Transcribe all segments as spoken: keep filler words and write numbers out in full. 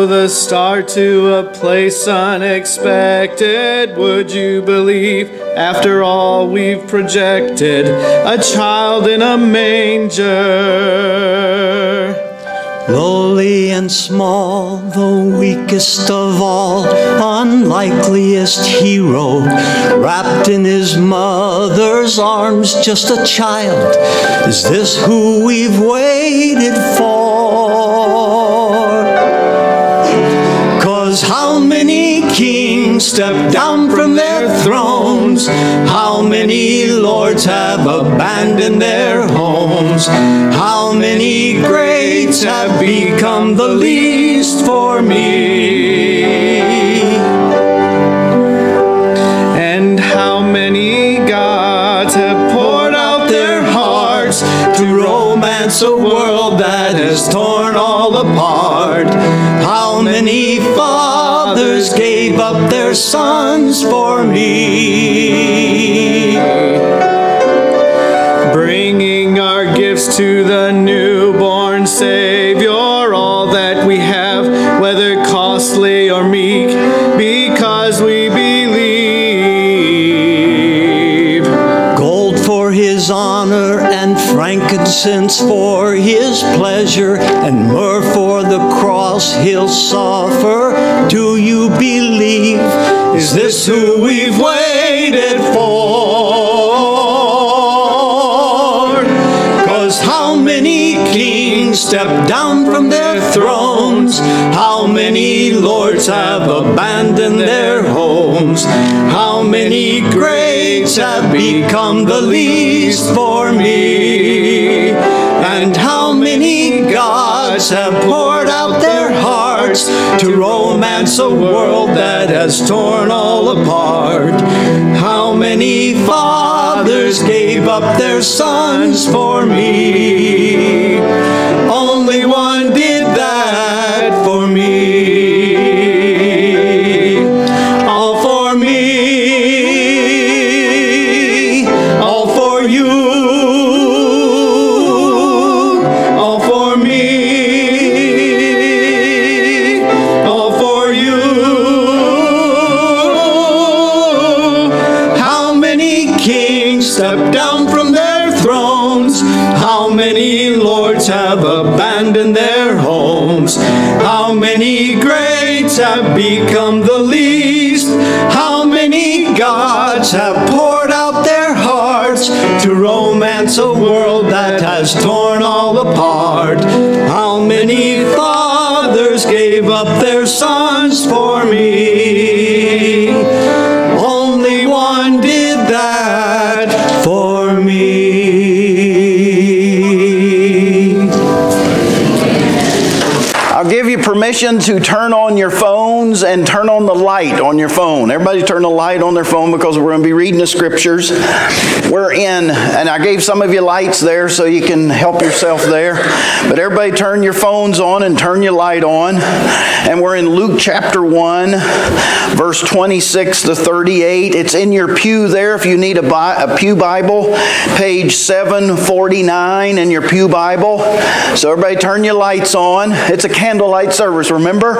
follow the star to a place unexpected. Would you believe, after all we've projected, a child in a manger? Lowly and small, the weakest of all, unlikeliest hero, wrapped in his mother's arms, just a child. Is this who we've waited for? 'Cause how many kings step down from their thrones? How many lords have abandoned their homes? How many greats have become the least for me? And how many gods have poured out their hearts to romance a world that has torn all apart? How many fathers gave up their sons for me? Bringing our gifts to the newborn Savior, all that we have, whether costly or meek, because we believe. Gold for his honor and frankincense for his pleasure, and myrrh for the cross he'll suffer. Do you believe? Is this who we've waited for? 'Cause how many kings step down from their thrones? How many lords have abandoned their homes? How many greats have become the least for me? And how many gods have poured out their hearts to romance a world that has torn all apart? How many fathers gave up their sons for me? Only one did that for me. All for me. All for you. All for me. All for you. How many kings step down from their thrones? How many lords have abandoned their homes? How many greats have become the least? How many gods have poured out their hearts to romance a world that has torn all apart? How many fathers gave up their sons for me? Only one did that for me. I'll give you permission to turn on your phones and turn on the light on your phone. Everybody turn the light on their phone because we're going to be reading the scriptures. We're in, and I gave some of you lights there so you can help yourself there. But everybody turn your phones on and turn your light on. And we're in Luke chapter one, verse twenty-six to thirty-eight. It's in your pew there if you need a, Bi- a pew Bible, page seven forty-nine in your pew Bible. So everybody turn your lights on. It's a candlelight service, remember?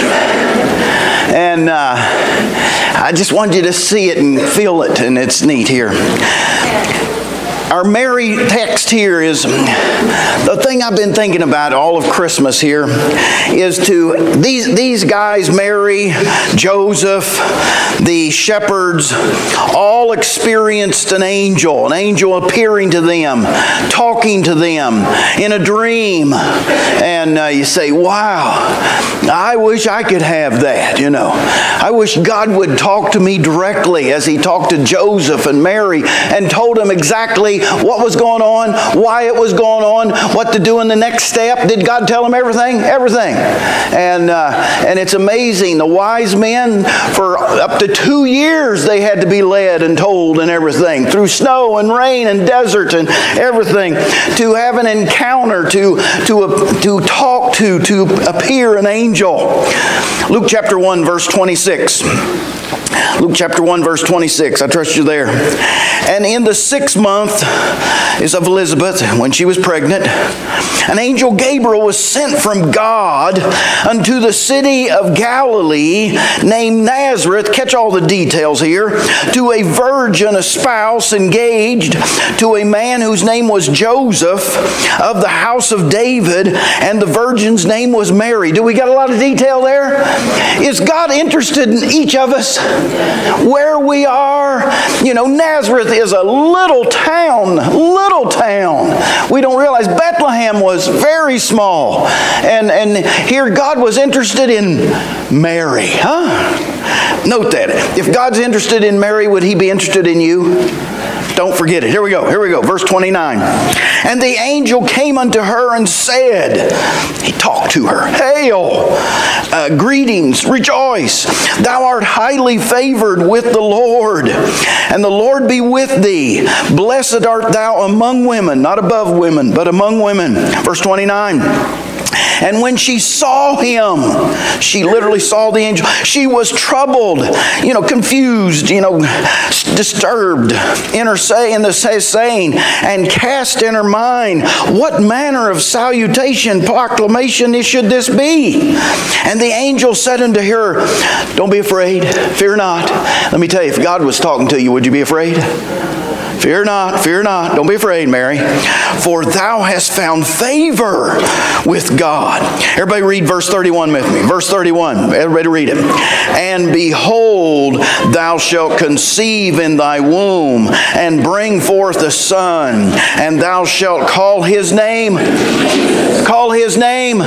And uh, I just wanted you to see it and feel it, and it's neat here. Our Mary text here is, the thing I've been thinking about all of Christmas here is to, these, these guys, Mary, Joseph, the shepherds, all experienced an angel, an angel appearing to them, talking to them in a dream. And uh, you say, wow, I wish I could have that, you know. I wish God would talk to me directly as he talked to Joseph and Mary and told them exactly what was going on, why it was going on, what to do in the next step. Did God tell them everything? Everything. And uh, and it's amazing. The wise men, for up to two years, they had to be led and told and everything, through snow and rain and desert and everything, to have an encounter, to, to, uh, to talk to, to appear an angel. Luke chapter one, verse twenty-six. Luke chapter one, verse twenty-six. I trust you there. And in the sixth month is of Elizabeth, when she was pregnant, an angel Gabriel was sent from God unto the city of Galilee named Nazareth. Catch all the details here. To a virgin, a spouse engaged to a man whose name was Joseph of the house of David, and the virgin's name was Mary. Do we got a lot of detail there? Is God interested in each of us? Where we are? You know, Nazareth is a little town, little town. We don't realize Bethlehem was very small. And, and here God was interested in Mary. Huh? Note that. If God's interested in Mary, would He be interested in you? Don't forget it. Here we go. Here we go. Verse twenty-nine. And the angel came unto her and said, he talked to her, Hail, uh, greetings, rejoice. Thou art highly favored with the Lord, and the Lord be with thee. Blessed art thou among women, not above women, but among women. Verse twenty-nine. And when she saw him, she literally saw the angel, she was troubled, you know, confused, you know, disturbed in her say, in the saying, and cast in her mind, what manner of salutation, proclamation should this be? And the angel said unto her, don't be afraid, fear not. Let me tell you, if God was talking to you, would you be afraid? Fear not, fear not. Don't be afraid, Mary. For thou hast found favor with God. Everybody read verse thirty-one with me. Verse thirty-one. Everybody read it. And behold, thou shalt conceive in thy womb, and bring forth a son, and thou shalt call his name. Call his name.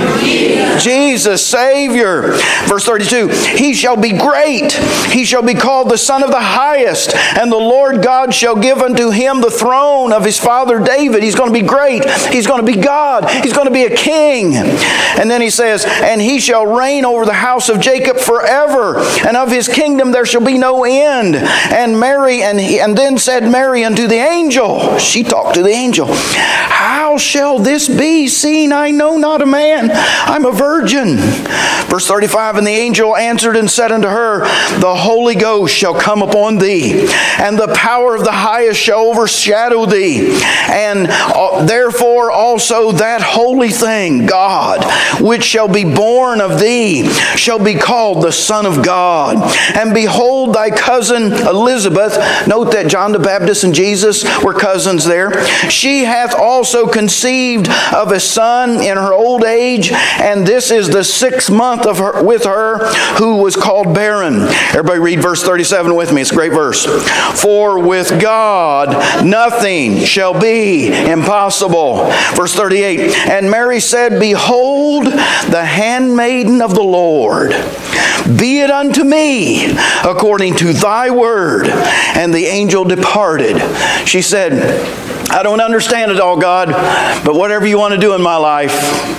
Jesus, Savior. Verse thirty-two. He shall be great. He shall be called the Son of the Highest, and the Lord God shall give unto him the throne of his father David. He's going to be great. He's going to be God. He's going to be a king. And then he says, and he shall reign over the house of Jacob forever, and of his kingdom there shall be no end. And Mary, and, he, and then said Mary unto the angel, she talked to the angel, how shall this be, seeing I know not a man? I'm a virgin. Verse thirty-five, and the angel answered and said unto her, the Holy Ghost shall come upon thee, and the power of the highest shall overshadow thee. And therefore also that holy thing, God, which shall be born of thee, shall be called the Son of God. And behold, thy cousin Elizabeth, note that John the Baptist and Jesus were cousins there, she hath also conceived of a son in her old age, and this is the sixth month of her with her who was called barren. Everybody read verse thirty-seven with me. It's a great verse. For with God nothing shall be impossible. Verse thirty-eight. And Mary said, behold, the handmaiden of the Lord, be it unto me according to thy word. And the angel departed. She said, I don't understand it all, God, but whatever you want to do in my life,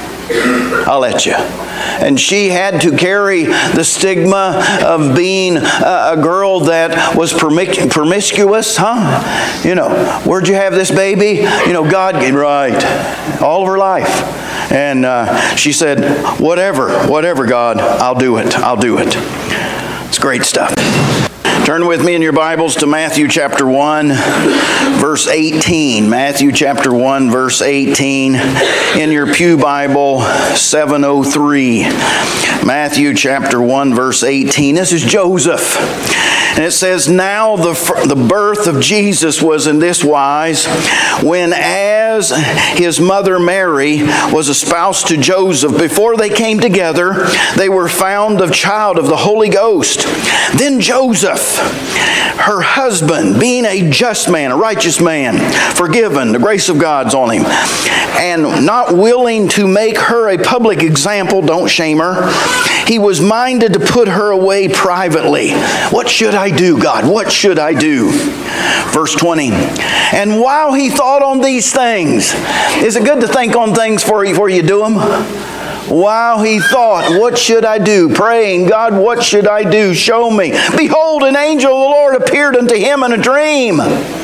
I'll let you. And she had to carry the stigma of being a girl that was promiscuous, huh? You know, where'd you have this baby? You know, God gave right all of her life. And uh, she said, whatever, whatever, God, I'll do it. I'll do it. It's great stuff. Turn with me in your Bibles to Matthew chapter one, verse eighteen. Matthew chapter one, verse eighteen. In your Pew Bible, seven oh three. Matthew chapter one, verse eighteen. This is Joseph. And it says, now the, the birth of Jesus was in this wise, when as his mother Mary was espoused to Joseph, before they came together, they were found of child of the Holy Ghost. Then Joseph, her husband, being a just man, a righteous man, forgiven, the grace of God's on him, and not willing to make her a public example, don't shame her, he was minded to put her away privately. What should I do, God? What should I do? Verse twenty. And while he thought on these things, is it good to think on things before you, before you do them? While he thought, what should I do? Praying, God, what should I do? Show me. Behold, an angel of the Lord appeared unto him in a dream.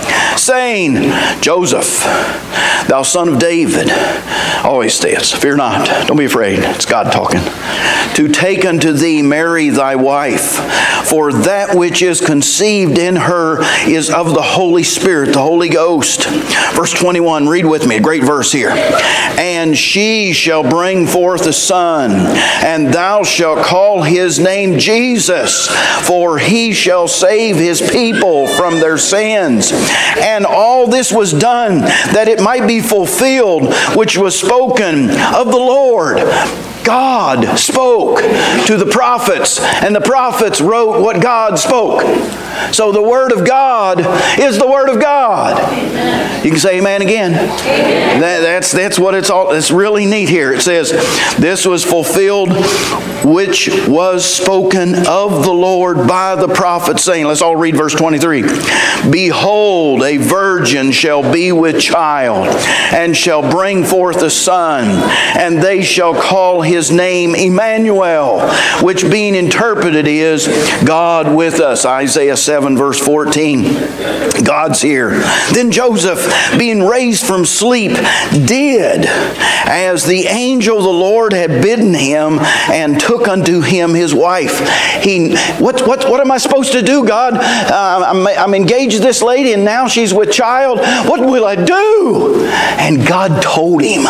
saying, Joseph, thou son of David, always says, fear not, don't be afraid, it's God talking, to take unto thee Mary thy wife, for that which is conceived in her is of the Holy Spirit, the Holy Ghost. Verse twenty-one, read with me, a great verse here. And she shall bring forth a son, and thou shalt call his name Jesus, for he shall save his people from their sins. And all this was done that it might be fulfilled, which was spoken of the Lord. God spoke to the prophets, and the prophets wrote what God spoke. So the Word of God is the Word of God. Amen. You can say amen again. Amen. That, that's, that's what it's all, it's really neat here. It says, this was fulfilled which was spoken of the Lord by the prophet, saying, let's all read verse twenty-three. Behold, a virgin shall be with child, and shall bring forth a son, and they shall call his name Emmanuel, which being interpreted is God with us. Isaiah seven verse fourteen. God's here. Then Joseph, being raised from sleep, did as the angel of the Lord had bidden him, and took unto him his wife. He, what, what, what am I supposed to do, God? Uh, I'm, I'm engaged to this lady, and now she's with child. What will I do? And God told him.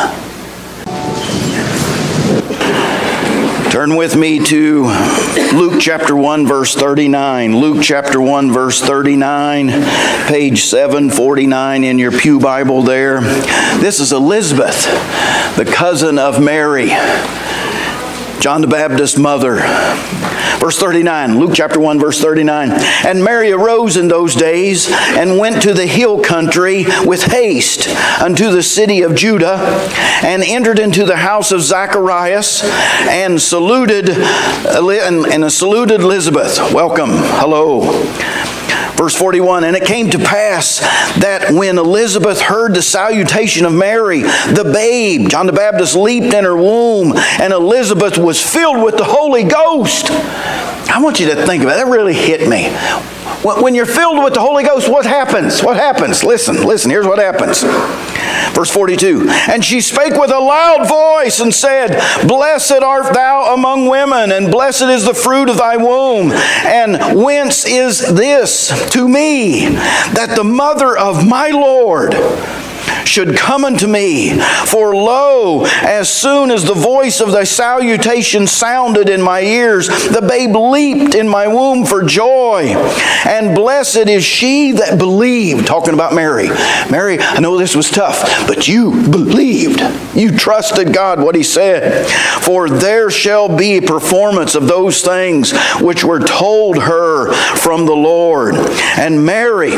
Turn with me to Luke chapter one, verse thirty-nine. Luke chapter one, verse thirty-nine, page seven forty-nine in your pew Bible there. This is Elizabeth, the cousin of Mary, John the Baptist's mother. Verse thirty-nine, Luke chapter one, verse thirty-nine. And Mary arose in those days, and went to the hill country with haste unto the city of Judah, and entered into the house of Zacharias, and saluted, and, and saluted Elizabeth. Welcome. Hello. Verse forty-one, and it came to pass that when Elizabeth heard the salutation of Mary, the babe, John the Baptist, leaped in her womb, and Elizabeth was filled with the Holy Ghost. I want you to think about it. That really hit me. When you're filled with the Holy Ghost, what happens? What happens? Listen, listen, here's what happens. Verse forty-two, and she spake with a loud voice and said, Blessed art thou among women, and blessed is the fruit of thy womb. And whence is this to me, that the mother of my Lord should come unto me? For lo, as soon as the voice of thy salutation sounded in my ears, the babe leaped in my womb for joy. And blessed is she that believed. Talking about Mary. Mary, I know this was tough, but you believed. You trusted God, what He said. For there shall be a performance of those things which were told her from the Lord. And Mary,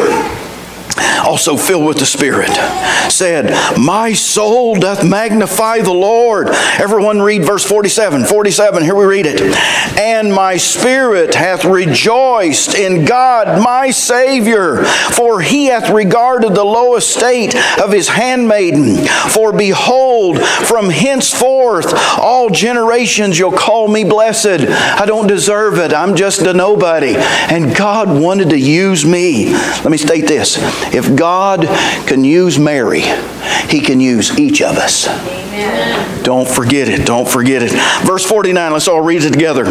also filled with the Spirit, said, My soul doth magnify the Lord. Everyone read verse forty-seven. forty-seven, here we read it. And my spirit hath rejoiced in God my Savior, for He hath regarded the low estate of His handmaiden. For behold, from henceforth all generations you'll call me blessed. I don't deserve it. I'm just a nobody. And God wanted to use me. Let me state this. If God can use Mary, He can use each of us. Amen. Don't forget it. Don't forget it. Verse forty-nine, let's all read it together.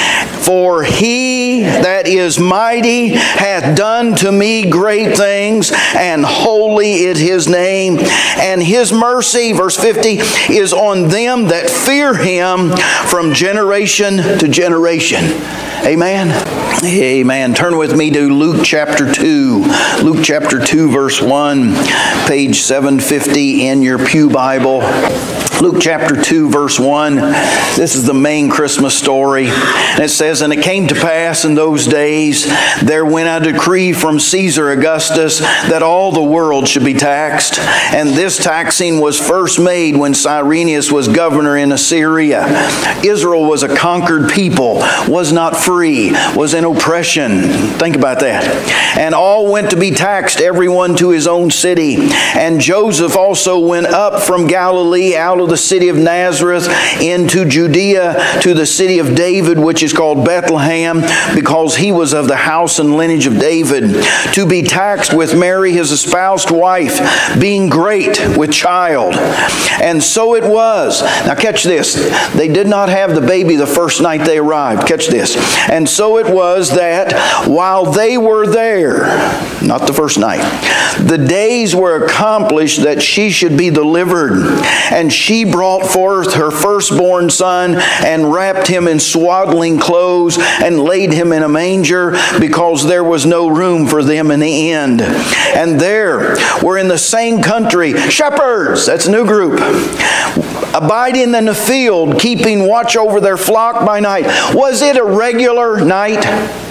For He that is mighty hath done to me great things, and holy is His name. And His mercy, verse fifty, is on them that fear Him from generation to generation. Amen. Amen. Turn with me to Luke chapter two. Luke chapter two, verse one, page seven fifty in your pew Bible. Luke chapter two, verse one. This is the main Christmas story. And it says, And it came to pass in those days, there went a decree from Caesar Augustus that all the world should be taxed. And this taxing was first made when Cyrenius was governor in Assyria. Israel was a conquered people, was not free, was and oppression. Think about that. And all went to be taxed, everyone to his own city. And Joseph also went up from Galilee out of the city of Nazareth into Judea to the city of David, which is called Bethlehem, because he was of the house and lineage of David, to be taxed with Mary his espoused wife, being great with child. And so it was. Now catch this. They did not have the baby the first night they arrived. Catch this. And so it was that while they were there, not the first night, the days were accomplished that she should be delivered. And she brought forth her firstborn son and wrapped him in swaddling clothes and laid him in a manger, because there was no room for them in the inn. And there were in the same country shepherds, that's a new group, abiding in the field, keeping watch over their flock by night. Was it a regular night?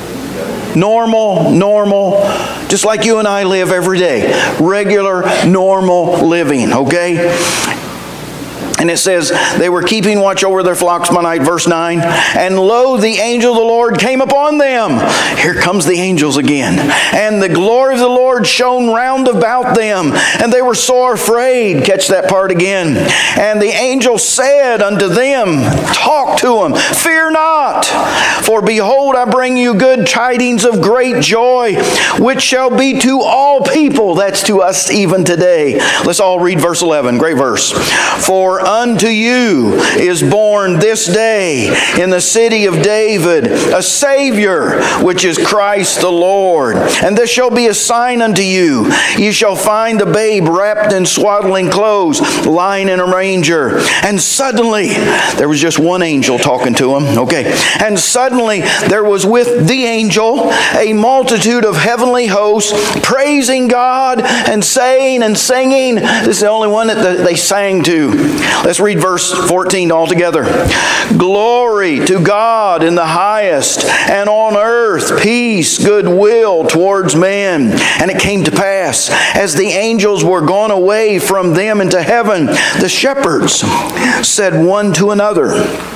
Normal, normal, just like you and I live every day. Regular, normal living, okay? And it says, they were keeping watch over their flocks by night, verse nine. And lo, the angel of the Lord came upon them. Here comes the angels again. And the glory of the Lord shone round about them. And they were sore afraid. Catch that part again. And the angel said unto them, talk to them, fear not. For behold, I bring you good tidings of great joy, which shall be to all people. That's to us even today. Let's all read verse eleven. Great verse. For unto you is born this day in the city of David a Savior, which is Christ the Lord. And this shall be a sign unto you. You shall find the babe wrapped in swaddling clothes, lying in a manger. And suddenly, there was just one angel talking to him. Okay. And suddenly there was with the angel a multitude of heavenly hosts, praising God and saying and singing. This is the only one that they sang to. Let's read verse fourteen altogether. Glory to God in the highest, and on earth peace, goodwill towards men. And it came to pass, as the angels were gone away from them into heaven, the shepherds said one to another,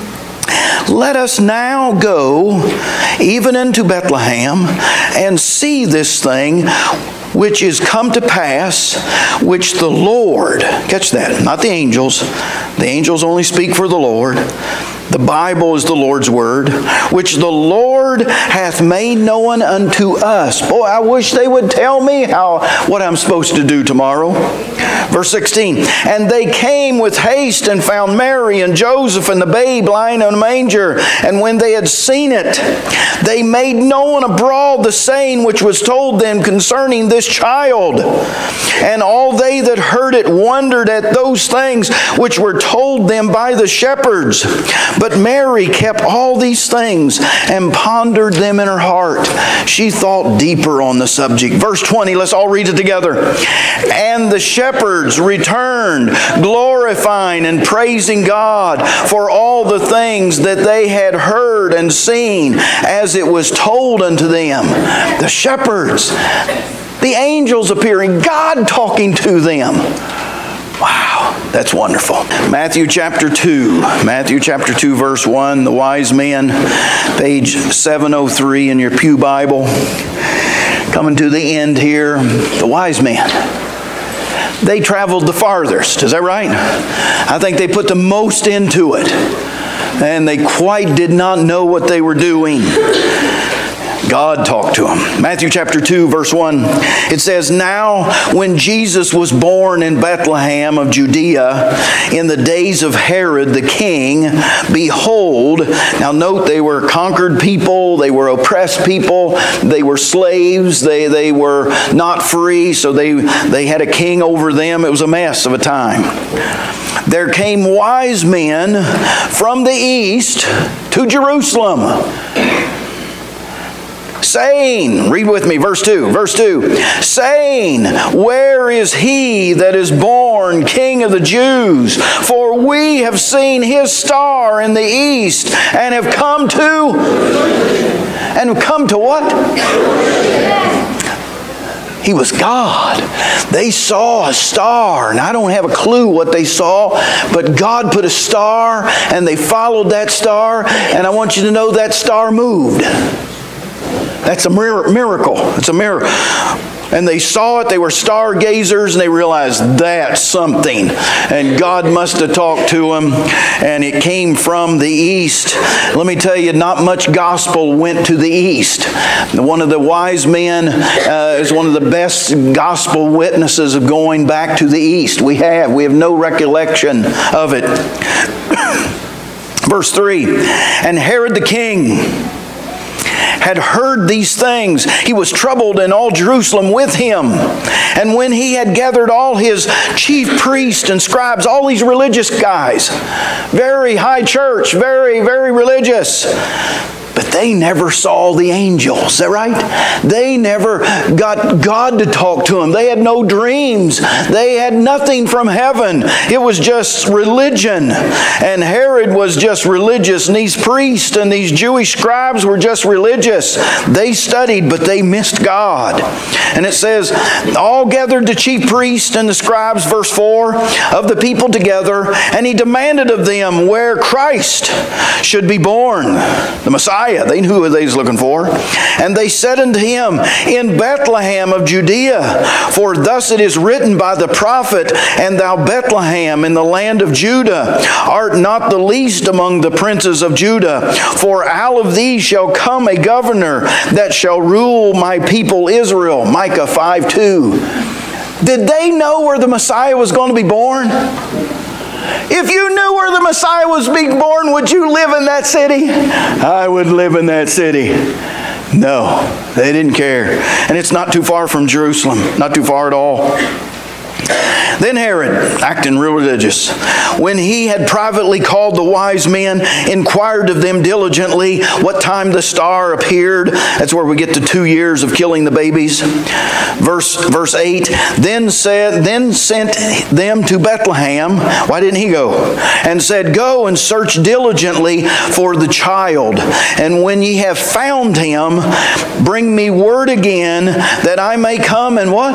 let us now go even into Bethlehem and see this thing which is come to pass, which the Lord, catch that, not the angels. The angels only speak for the Lord. The Bible is the Lord's word, which the Lord hath made known unto us. Boy, I wish they would tell me how what I'm supposed to do tomorrow. Verse sixteen, and they came with haste and found Mary and Joseph and the babe lying in a manger. And when they had seen it, they made known abroad the saying which was told them concerning this child. And all they that heard it wondered at those things which were told them by the shepherds. But Mary kept all these things and pondered them in her heart. She thought deeper on the subject. Verse twenty, let's all read it together. And the shepherds returned, glorifying and praising God for all the things that they had heard and seen, as it was told unto them. The shepherds, the angels appearing, God talking to them. Wow, that's wonderful. Matthew chapter two. Matthew chapter two, verse one. The wise men, page seven oh three in your pew Bible. Coming to the end here. The wise men. They traveled the farthest. Is that right? I think they put the most into it. And they quite did not know what they were doing. God talked to him. Matthew chapter two, verse one. It says, now when Jesus was born in Bethlehem of Judea in the days of Herod the king, behold, now note they were conquered people, they were oppressed people, they were slaves, they, they were not free, so they, they had a king over them. It was a mess of a time. There came wise men from the east to Jerusalem, saying, read with me, verse two, verse two, saying, where is he that is born King of the Jews? For we have seen his star in the east, and have come to, and have come to what? He was God. They saw a star, and I don't have a clue what they saw, but God put a star, and they followed that star, and I want you to know that star moved. That's a miracle. It's a miracle. And they saw it, they were stargazers, and they realized that's something. And God must have talked to them, and it came from the east. Let me tell you, not much gospel went to the east. One of the wise men uh, is one of the best gospel witnesses of going back to the east. We have. We have no recollection of it. Verse three, and Herod the king had heard these things. He was troubled, and all Jerusalem with him. And when he had gathered all his chief priests and scribes, all these religious guys, very high church, very, very religious, but they never saw the angel. Is that right? They never got God to talk to them. They had no dreams. They had nothing from heaven. It was just religion. And Herod was just religious. And these priests and these Jewish scribes were just religious. They studied, but they missed God. And it says, all gathered the chief priests and the scribes, verse four, of the people together. And he demanded of them where Christ should be born, the Messiah. They knew who they was looking for. And they said unto him, in Bethlehem of Judea, for thus it is written by the prophet, and thou Bethlehem in the land of Judah art not the least among the princes of Judah, for out of thee shall come a governor that shall rule my people Israel. Micah five two. Did they know where the Messiah was going to be born? If you knew where the Messiah was being born, would you live in that city? I would live in that city. No, they didn't care. And it's not too far from Jerusalem. Not too far at all. Then Herod, acting real religious, when he had privately called the wise men, inquired of them diligently what time the star appeared. That's where we get to two years of killing the babies. Verse, verse eight, then said, then sent them to Bethlehem. Why didn't he go? And said, go and search diligently for the child. And when ye have found him, bring me word again that I may come and what?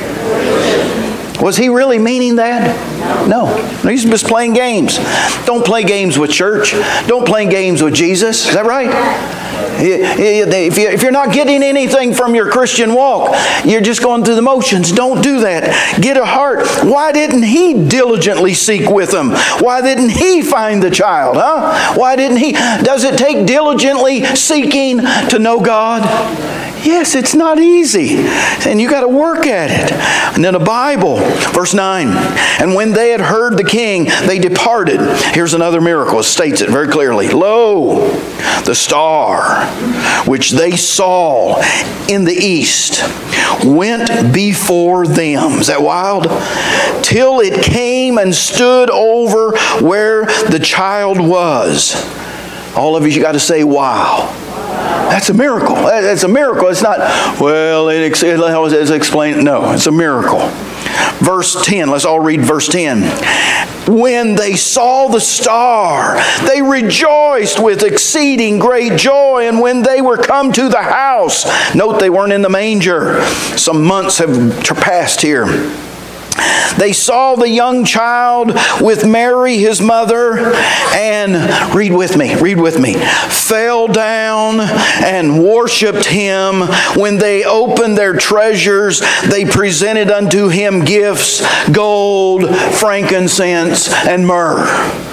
Was he really meaning that? No. He's just playing games. Don't play games with church. Don't play games with Jesus. Is that right? If you're not getting anything from your Christian walk, you're just going through the motions. Don't do that. Get a heart. Why didn't he diligently seek with them? Why didn't he find the child? Huh? Why didn't he? Does it take diligently seeking to know God? Yes, it's not easy. And you got to work at it. And then the Bible, verse nine. And when they had heard the king, they departed. Here's another miracle. It states it very clearly. Lo, the star which they saw in the east went before them. Is that wild? Till it came and stood over where the child was. All of you, you got to say, wow. That's a miracle. That's a miracle. It's not, well, it, it, it's explained. No, it's a miracle. Verse ten. Let's all read verse ten. When they saw the star, they rejoiced with exceeding great joy. And when they were come to the house, note they weren't in the manger. Some months have passed here. They saw the young child with Mary, his mother, and, read with me, read with me, fell down and worshipped him. When they opened their treasures, they presented unto him gifts, gold, frankincense, and myrrh.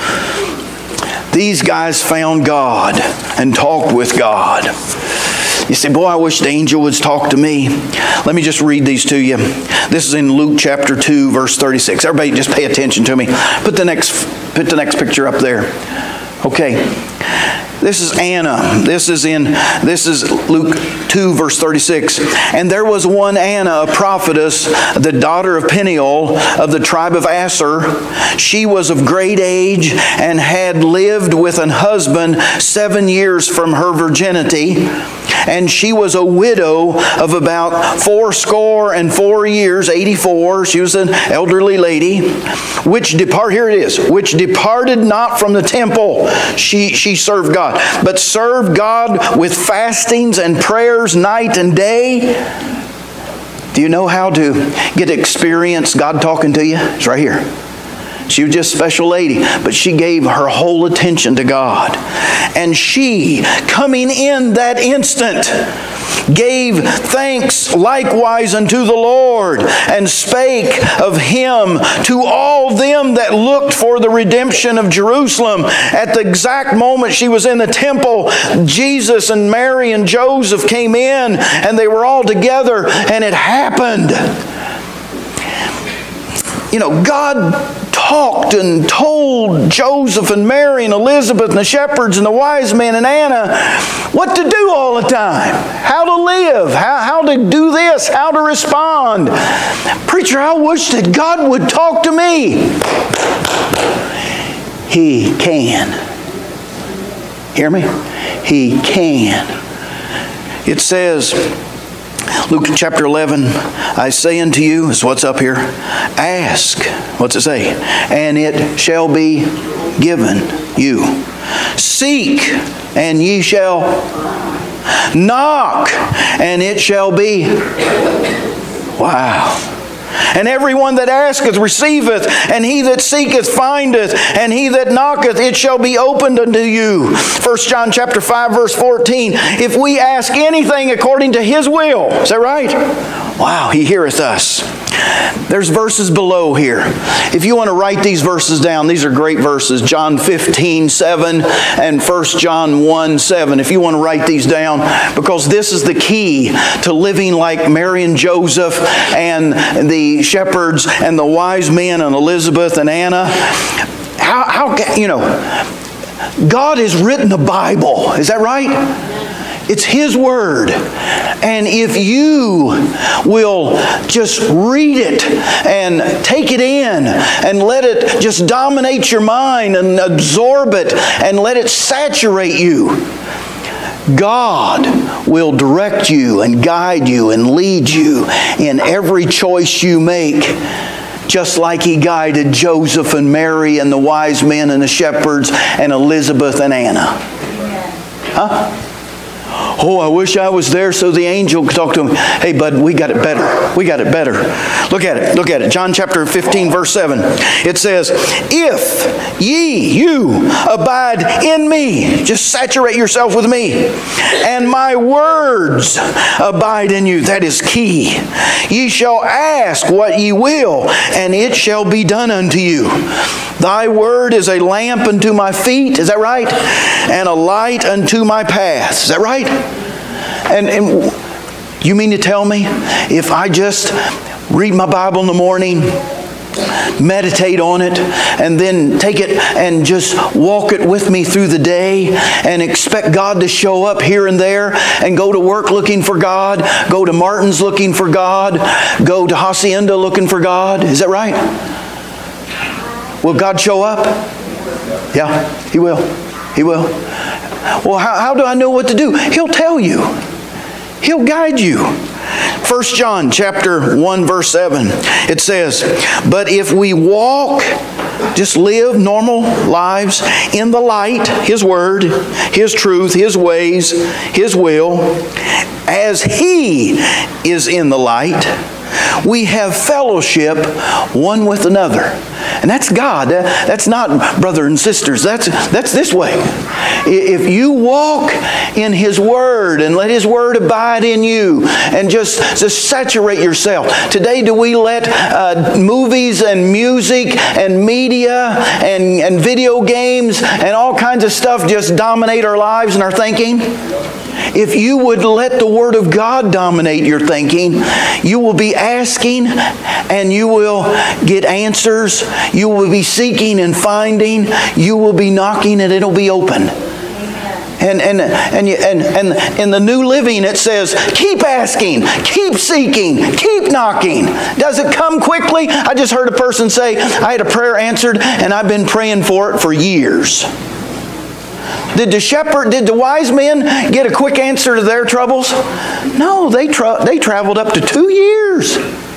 These guys found God and talked with God. You say, boy, I wish the angel would talk to me. Let me just read these to you. This is in Luke chapter two, verse thirty-six. Everybody just pay attention to me. Put the next, put the next picture up there. Okay. This is Anna. This is in, this is Luke two, verse thirty-six. And there was one Anna, a prophetess, the daughter of Peniel of the tribe of Aser. She was of great age and had lived with an husband seven years from her virginity. And she was a widow of about fourscore and four years, eighty-four. She was an elderly lady, which depart, here it is, which departed not from the temple. She, she served God, but served God with fastings and prayers night and day. Do you know how to get to experience God talking to you? It's right here. She was just a special lady, but she gave her whole attention to God. And she, coming in that instant, gave thanks likewise unto the Lord, and spake of him to all them that looked for the redemption of Jerusalem. At the exact moment she was in the temple, Jesus and Mary and Joseph came in, and they were all together, and it happened. You know, God talked and told Joseph and Mary and Elizabeth and the shepherds and the wise men and Anna what to do all the time, how to live, how, how to do this, how to respond. Preacher, I wish that God would talk to me. He can. Hear me? He can. It says, Luke chapter eleven, I say unto you, is what's up here, ask, what's it say? And it shall be given you. Seek, and ye shall knock, and it shall be. Wow. And everyone that asketh receiveth, and he that seeketh findeth, and he that knocketh it shall be opened unto you. First John chapter five verse fourteen. If we ask anything according to his will, is that right? Wow, he heareth us. There's verses below here. If you want to write these verses down, these are great verses. John fifteen seven and First John one seven. If you want to write these down, because this is the key to living like Mary and Joseph and the shepherds and the wise men and Elizabeth and Anna. How, how you know, God has written a Bible. Is that right? It's His Word. And if you will just read it and take it in and let it just dominate your mind and absorb it and let it saturate you, God will direct you and guide you and lead you in every choice you make, just like He guided Joseph and Mary and the wise men and the shepherds and Elizabeth and Anna. Huh? Oh, I wish I was there so the angel could talk to him. Hey, bud, we got it better. We got it better. Look at it. Look at it. John chapter fifteen, verse seven. It says, if ye, you, abide in me. Just saturate yourself with me. And my words abide in you. That is key. Ye shall ask what ye will, and it shall be done unto you. Thy word is a lamp unto my feet. Is that right? And a light unto my path. Is that right? And, and you mean to tell me if I just read my Bible in the morning, meditate on it, and then take it and just walk it with me through the day and expect God to show up here and there and go to work looking for God, go to Martin's looking for God, go to Hacienda looking for God? Is that right? Will God show up? Yeah, He will. He will. Well, how, how do I know what to do? He'll tell you. He'll guide you. First John chapter one verse seven. It says, but if we walk, just live normal lives in the light, His Word, His truth, His ways, His will, as He is in the light, we have fellowship one with another. And that's God. That's not brother and sisters. That's, that's this way. If you walk in His Word and let His Word abide in you and just, just saturate yourself. Today, do we let uh, movies and music and media and, and video games and all kinds of stuff just dominate our lives and our thinking? If you would let the Word of God dominate your thinking, you will be asking and you will get answers. You will be seeking and finding. You will be knocking and it'll be open. And and and and and in the New Living it says, keep asking, keep seeking, keep knocking. Does it come quickly? I just heard a person say, I had a prayer answered and I've been praying for it for years. Did the shepherd, did the wise men get a quick answer to their troubles? No, they tra- they traveled up to two years.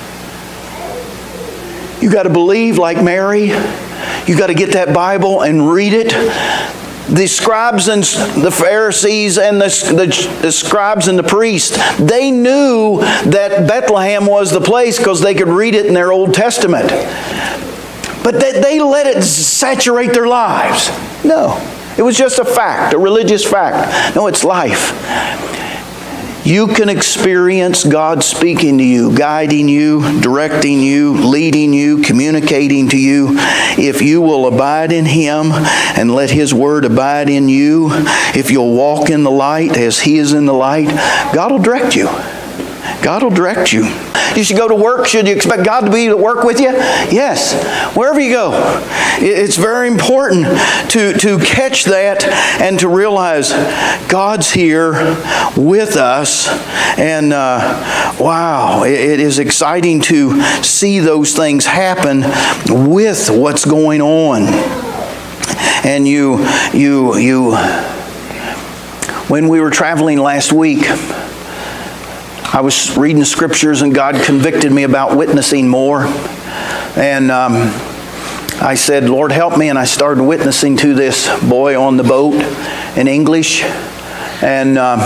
You got to believe like Mary. You got to get that Bible and read it. The scribes and the Pharisees and the, the, the scribes and the priests, they knew that Bethlehem was the place because they could read it in their Old Testament. But they, they let it saturate their lives. No. It was just a fact, a religious fact. No, it's life. You can experience God speaking to you, guiding you, directing you, leading you, communicating to you. If you will abide in Him and let His Word abide in you, if you'll walk in the light as He is in the light, God will direct you. God will direct you. You should go to work. Should you expect God to be at work with you? Yes. Wherever you go. It's very important to, to catch that and to realize God's here with us. And uh, wow, it is exciting to see those things happen with what's going on. And you, you, you, when we were traveling last week, I was reading scriptures and God convicted me about witnessing more. And um, I said, Lord, help me. And I started witnessing to this boy on the boat in English. And um,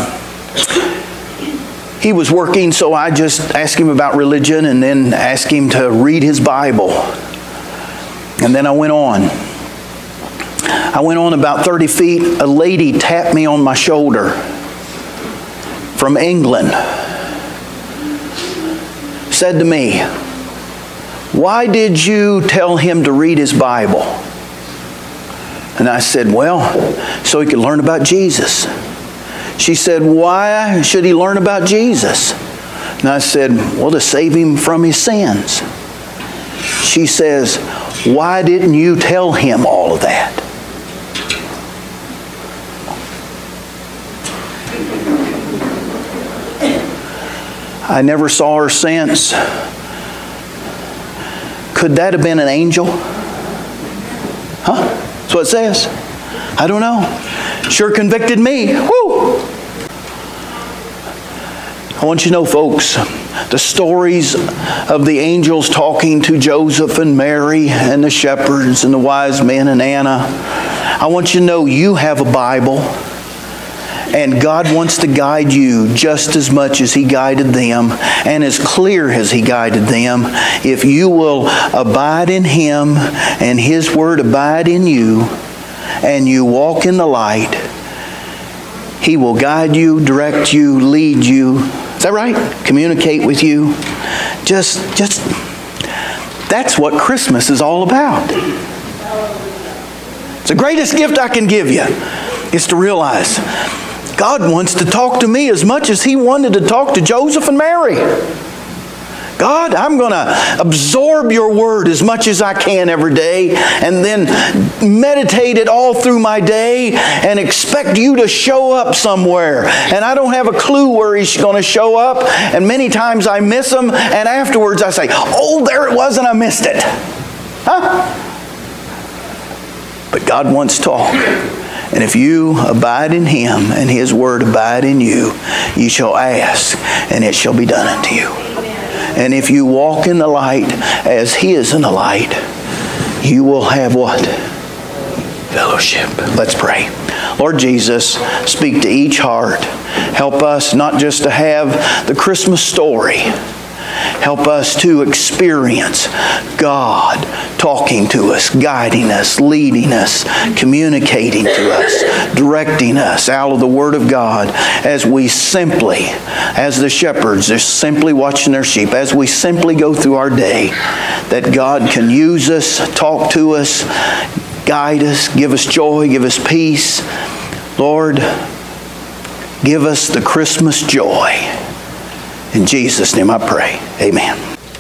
he was working, so I just asked him about religion and then asked him to read his Bible. And then I went on. I went on about thirty feet. A lady tapped me on my shoulder from England. Said to me, why did you tell him to read his Bible? And I said, well, so he could learn about Jesus. She said, why should he learn about Jesus? And I said, well, to save him from his sins. She says, why didn't you tell him all of that? I never saw her since. Could that have been an angel? Huh? That's what it says. I don't know. Sure convicted me. Woo! I want you to know, folks, the stories of the angels talking to Joseph and Mary and the shepherds and the wise men and Anna. I want you to know you have a Bible. And God wants to guide you just as much as He guided them and as clear as He guided them. If you will abide in Him and His Word abide in you and you walk in the light, He will guide you, direct you, lead you. Is that right? Communicate with you. Just, just, that's what Christmas is all about. It's the greatest gift I can give you is to realize God wants to talk to me as much as He wanted to talk to Joseph and Mary. God, I'm going to absorb your word as much as I can every day and then meditate it all through my day and expect you to show up somewhere. And I don't have a clue where He's going to show up. And many times I miss Him. And afterwards I say, oh, there it was and I missed it. Huh? But God wants to talk. And if you abide in Him and His Word abide in you, you shall ask and it shall be done unto you. And if you walk in the light as He is in the light, you will have what? Fellowship. Let's pray. Lord Jesus, speak to each heart. Help us not just to have the Christmas story. Help us to experience God talking to us, guiding us, leading us, communicating to us, directing us out of the Word of God as we simply, as the shepherds, they're simply watching their sheep, as we simply go through our day, that God can use us, talk to us, guide us, give us joy, give us peace. Lord, give us the Christmas joy. In Jesus' name I pray. Amen.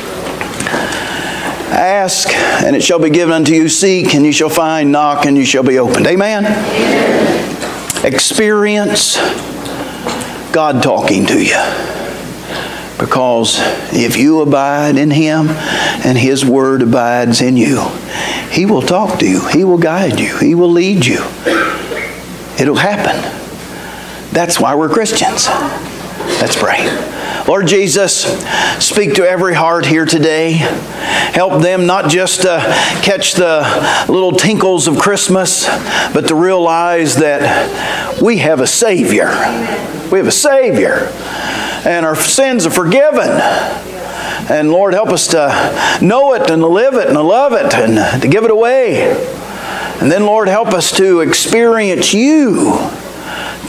Ask, and it shall be given unto you. Seek, and you shall find. Knock, and you shall be opened. Amen? Amen. Experience God talking to you. Because if you abide in Him and His Word abides in you, He will talk to you. He will guide you. He will lead you. It'll happen. That's why we're Christians. Let's pray. Lord Jesus, speak to every heart here today. Help them not just to catch the little tinkles of Christmas, but to realize that we have a Savior. We have a Savior. And our sins are forgiven. And Lord, help us to know it and to live it and to love it and to give it away. And then Lord, help us to experience You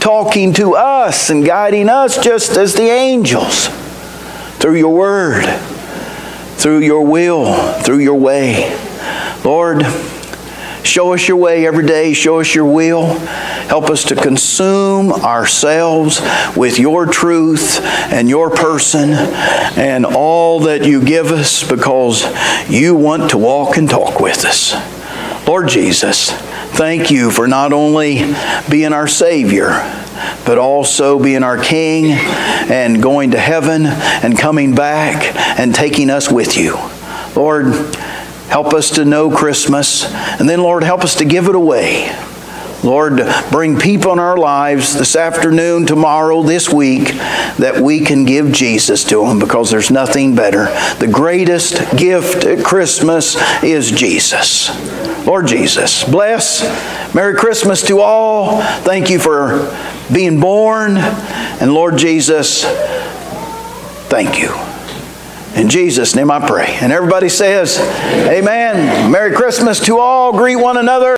talking to us and guiding us just as the angels, through your word, through your will, through your way. Lord, show us your way every day. Show us your will. Help us to consume ourselves with your truth and your person and all that you give us, because you want to walk and talk with us. Lord Jesus, thank you for not only being our Savior, but also being our King and going to heaven and coming back and taking us with you. Lord, help us to know Christmas, and then, Lord, help us to give it away. Lord, bring people in our lives this afternoon, tomorrow, this week, that we can give Jesus to them, because there's nothing better. The greatest gift at Christmas is Jesus. Lord Jesus, bless. Merry Christmas to all. Thank you for being born. And Lord Jesus, thank you. In Jesus' name I pray. And everybody says, amen. Merry Christmas to all. Greet one another.